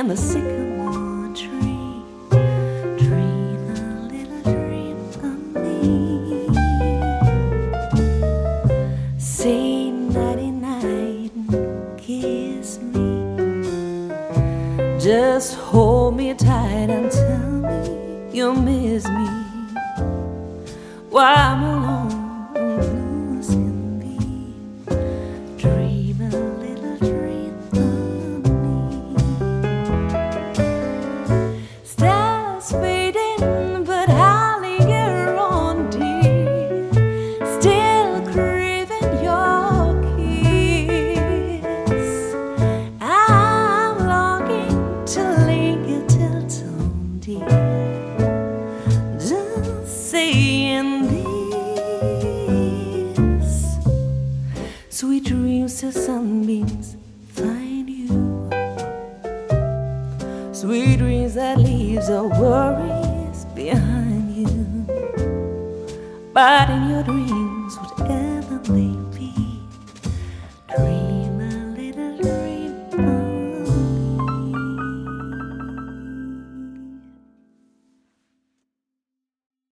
and the sycamore tree. Dream a little dream of me. Say nighty night and kiss me. Just hold me tight and tell me you'll miss me while I'm alone and blue as can be. Dream a little dream of me. Stars fading, but I'll linger on, dear. Still craving your kiss. I'm longing to linger till dawn, dear. Just saying this. Sweet dreams till sunbeams find you. Sweet dreams that leaves our worries behind you. But in your dreams